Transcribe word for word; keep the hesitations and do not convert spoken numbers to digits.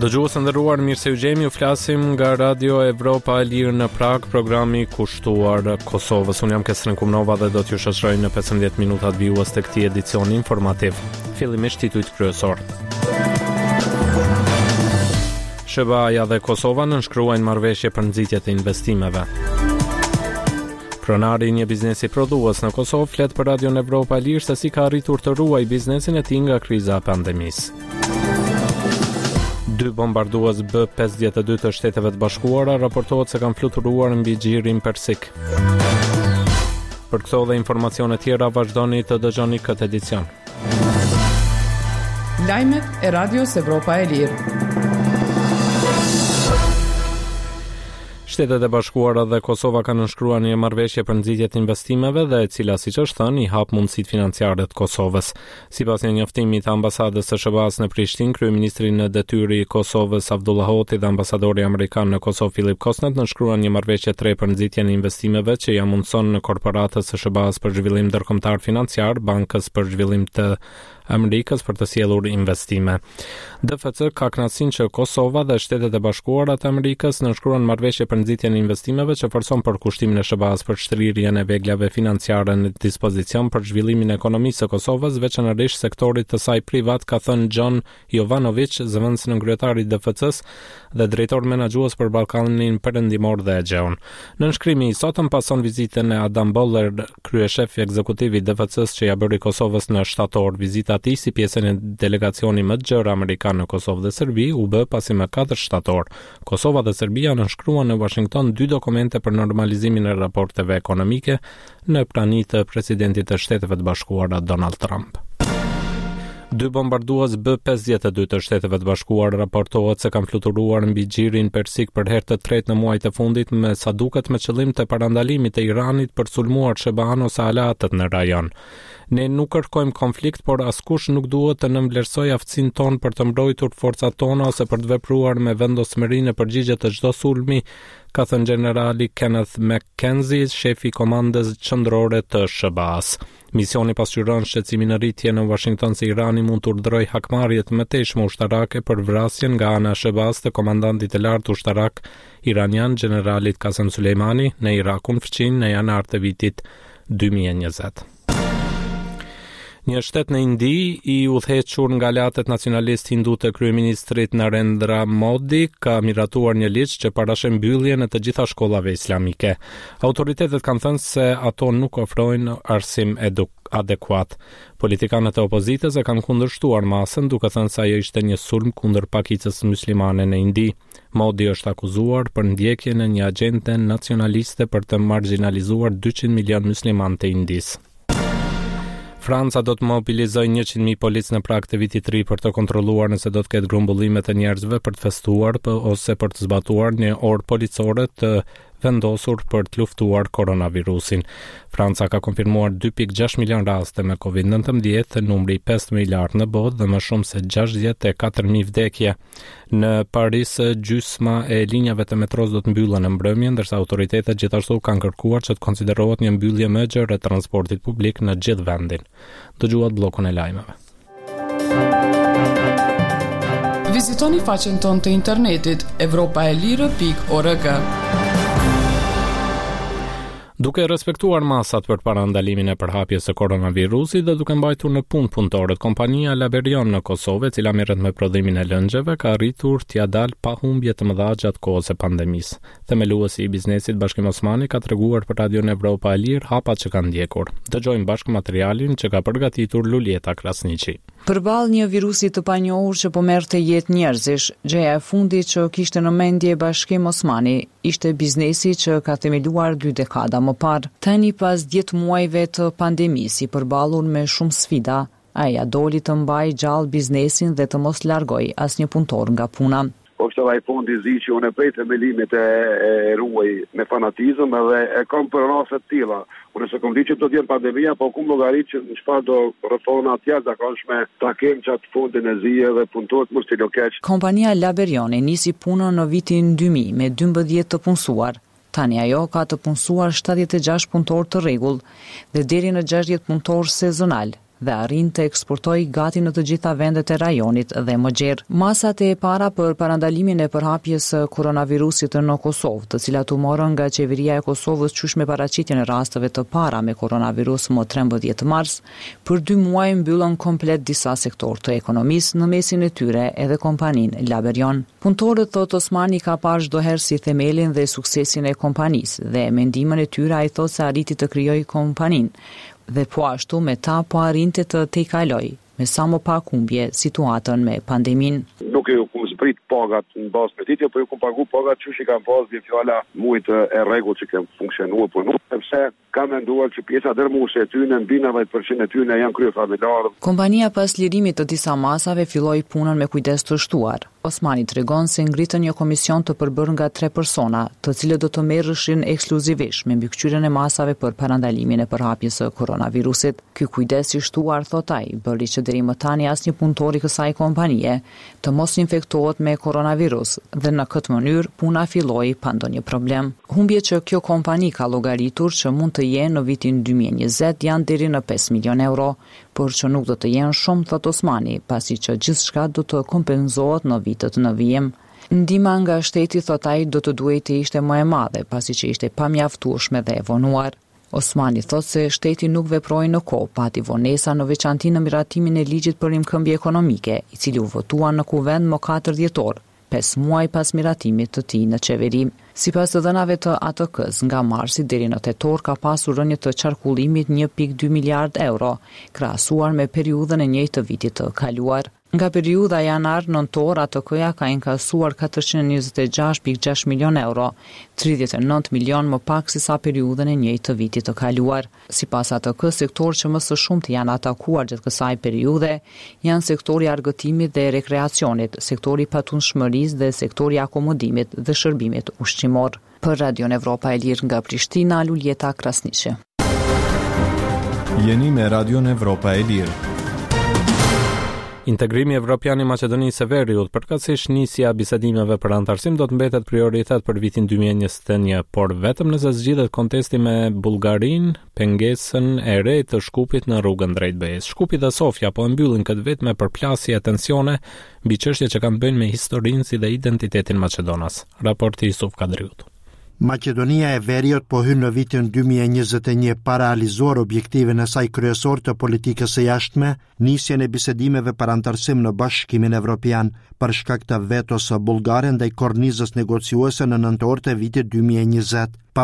Dëgjues të nderuar, mirë se u gjemi, u flasim nga Radio Evropa e Lirë në Prag, programi kushtuar Kosovës. Unë jam Kesren Kumnova dhe do t'ju shoqëroj në pesëmbëdhjetë minutat vijues të këtij edicioni informativ. Fillimisht titujt kryesor. S B A-ja dhe Kosova nënshkruajnë marrëveshje për nxitje të investimeve. Pronari i një biznesi prodhues në Kosovë flet për Radio Evropa e Lirë se si ka arritur të ruajë biznesin e tij nga kriza e pandemisë. Dy bombardues B pesëdhjetë e dy të Shteteve të Bashkuara raportohet se kanë fluturuar mbi gjirin persik. Për këto dhe informacione tjera vazhdoni të dëgjoni këtë edicion. Lajmet e Radios Evropa e Lirë. Shtetet e Bashkuara dhe Kosova kanë nënshkruar një marrëveshje për nxitje të investimeve dhe e cila, siç është thënë, i hap mundësitë financiare të Kosovës. Sipas një njoftimi të ambasadës së S B A-s në Prishtinë, kryeministri në detyrë i Kosovës Abdullah Hoti dhe ambasadori amerikan në Kosovë Filip Kosnet nënshkruan një marrëveshje tre për nxitjen e investimeve që ja mundson në korporatës së S B A-s për zhvillim ndërkombëtar financiar, Bankës për Zhvillim të Amerikës për të sjellur investime. D F C ka kënaqësinë që Kosova dhe Shtetet e Bashkuara të Amerikës nënshkruan marrëveshje për nxitjen e investimeve që forcon përkushtimin e S B A-s për shtrirjen e veglave financiare në dispozicion për zhvillimin e ekonomisë së Kosovës, veçanërisht sektorit të saj privat, ka thënë John Jovanovic, zëvendës kryetari i D F C-s dhe drejtor menaxhues për Ballkanin Perëndimor dhe Egjeun. Nënshkrimi i sotëm pason vizitën e Adam Boller, kryeshef ekzekutiv i D F C-s që ja bëri Kosovës në shtator. Vizita ati si pjesën e delegacioni më të gjerë amerikan në Kosovë dhe Serbi u bë pasi më katër shtator. Kosova dhe Serbia nënshkruan në Washington dy dokumente për normalizimin e raporteve ekonomike në prani të presidentit të Shteteve të Bashkuara Donald Trump. Dy bombardues B pesëdhjetë e dy të Shteteve të Bashkuara raportohet se kanë fluturuar mbi gjirin persik për herë të tretë në muajt e fundit, me sa duket me qëllim të parandalimit të Iranit për sulmuar S B A-n ose aleatët në rajon. Ne nuk kërkojmë konflikt, por askush nuk duhet të nënvlerësojë aftësinë tonë për të mbrojtur forcat tona ose për të vepruar me vendosmëri në përgjigje të çdo sulmi, ka thënë generali Kenneth McKenzie, shefi i komandës qendrore të S B A-s. Misioni pasqyron shqetësimin e rritje në Washington se Irani mund të urdhërojë hakmarrje të mëtejshme ushtarake për vrasjen nga ana e S B A-s të komandantit të lartë ushtarak iranian, generalit Qasem Sulejmani, në Irakun fqin në janar të vitit dy mijë e njëzet. Një shtet në Indi i udhëhequr nga latet nacionalist hindu të kryeministrit Narendra Modi ka miratuar një ligj që parashën mbylljen e të gjitha shkollave islamike. Autoritetet kanë thënë se ato nuk ofrojnë arsim eduk adekuat. Politikanët e opozitës e kanë kundërshtuar masën, duke thënë se ajo ishte një sulm kundër pakicës muslimane në Indi. Modi është akuzuar për ndjekjen e një agjende nacionaliste për të marginalizuar dyqind milion musliman të Indis. Franca do të mobilizojë njëqind mijë policë në prag të vitit të ri për të kontrolluar nëse do të ketë grumbullime të njerëzve për të festuar për, ose për të zbatuar një orë policore të vendosur për të luftuar koronavirusin. Franca ka konfirmuar dy pikë gjashtë milion raste me covid nëntëmbëdhjetë, numri i pesë mijë i lartë në botë dhe më shumë se gjashtëdhjetë e katër mijë vdekje. Në Paris, gjysma e linjave të metros do të mbyllen në mbrëmje, ndërsa autoritetet gjithashtu kanë kërkuar që të konsiderohet një mbyllje më e gjerë e transportit publik në gjithë vendin. Dëgjuat bllokun e lajmeve. Vizitoni faqen tonë të internetit evropaelire pikë org. Duke respektuar masat për parandalimin e përhapjes së koronavirusit dhe duke mbajtur në punë punëtorët, kompania Laberion në Kosovë, e cila merret me prodhimin e lëngjeve, ka arritur t'ia dalë pa humbje të mëdha gjatë kohës së pandemisë. Themeluesi i biznesit Bashkim Osmani ka treguar për Radio Evropa e Lirë hapat që kanë ndjekur. Dëgjojmë bashkë materialin që ka përgatitur Lulieta Krasniqi. Përballë një virusi të panjohur që po merrte jetë njerëzish, gjëja e fundit që kishte në mendje Bashkim Osmani ishte biznesi që ka themeluar dy dekada më parë. Tani pas dhjetë muajve të pandemisë, i përballur me shumë sfida, ai ja doli të mbajë gjallë biznesin dhe të mos largoj asnjë punëtor nga puna. Po kështë ai fondi zi që unë e prej themelimit e, e ruaj me fanatizëm edhe e kam për raste të tilla. Unë se kom di që do të jetë pandemia, po kum llogarit që në çfarë do reforma të jashtëzakonshme ta kem çat fondin e zi dhe punëtorët mos të lokeq. Kompania Laberioni nisi punën në vitin dy mijë me dymbëdhjetë të punësuar. Tani ajo ka të punësuar shtatëdhjetë e gjashtë punëtor të rregull dhe deri në gjashtëdhjetë punëtor sezonal dhe arrin të eksportojë gati në të gjitha vendet e rajonit dhe më gjerë. Masat e para për parandalimin e përhapjes së koronavirusit në Kosovë, të cilat u morën nga qeveria e Kosovës qysh me paraqitjen e rasteve të para me koronavirus më trembëdhjetë mars, për dy muaj mbyllën komplet disa sektor të ekonomisë, në mesin e tyre edhe kompaninë Laberion. Punëtorët, thot Osmani, ka parë çdo herë si themelin dhe suksesin e kompanisë dhe mendimin e tyre ai thot se arriti të krijojë kompaninë dhe po ashtu me ta po arrinte të tejkaloj me sa më pak humbje situatën me pandemin. Nuk e kum zbrit pagat në bazë petitje, por ju kum pagu pagat që shi kam pas dhe fjala mujt e rregull që kem funksionuar, por nuk sepse kam menduar që pjesa dërmuese e tyre mbi nëntëdhjetë përqind e tyre janë krye familjarë. Kompania pas lirimit të disa masave filloi punën me kujdes të shtuar. Osmani tregon se ngritën një komision të përbërë nga tre persona, të cilët do të merreshin ekskluzivisht me mbikëqyrjen e masave për parandalimin e përhapjes së koronavirusit. Ky kujdes i shtuar, thot ai, bëri që deri më tani asnjë punëtor i kësaj kompanie të mos infektohet me koronavirus dhe në këtë mënyrë puna filloi pa ndonjë problem. Humbjet që kjo kompani ka llogaritur që mund të jenë në vitin dy mijë e njëzet janë deri në pesë milion euro, por që nuk do të jenë shumë, thot Osmani, pasi që gjithçka do të kompenzohet në vitet në vijim. Ndihma nga shteti, thot ai, do të duhej të ishte më e madhe, pasi që ishte pamjaftueshme dhe e vonuar. Osmani thot se shteti nuk veproi në kohë, pati vonesa në veçanti në miratimin e ligjit për rimkëmbje ekonomike, i cili u votua në kuvend më katër dhjetor, pesë muaj pas miratimit të tij në qeveri. Sipas të dhënave të A T K-s, nga marsi deri në tetor ka pasur rënje të qarkullimit një pikë dy miliard euro, krahasuar me periudhën e njëjtë të vitit të kaluar. Nga periudha janar-nëntor, A T K-ja ka inkasuar katërqind e njëzet e gjashtë pikë gjashtë milion euro, tridhjetë e nëntë milion më pak se sa periudhën e njëjtë të vitit të kaluar. Sipas A T K, sektor që më së shumti janë atakuar gjatë kësaj periudhe janë sektori i argëtimit dhe rekreacionit, sektori i patundshmërisë dhe sektori i akomodimit dhe shërbimit ushqimor. Për Radio Evropa e Lirë nga Prishtina, Luljeta Krasniqi. Jeni me Radio Evropa e Lirë. Integrimi evropian i Maqedonisë së Veriut, përkatësisht nisja bisedimeve për antarësim, do të mbetet prioritet për vitin dy mijë e njëzet e një, por vetëm nëse zgjidhet kontesti me Bullgarinë, pengesën e re të Shkupit në rrugën drejt BE-s. Shkupi dhe Sofia po e mbyllin këtë vit me përplasje e tensione mbi çështje që kanë bënë me historinë si dhe identitetin maqedonas. Raporti Yusuf Kadriut. Maqedonia e Veriut po hyn në vitin dy mijë e njëzet e një pa realizuar objektivin e saj kryesor të politikës së jashtme, nisjen e bisedimeve për antarësim në Bashkimin Evropian për shkak të vetos së Bullgare ndaj kornizës negociuese në nëntor të vitit dy mijë e njëzet.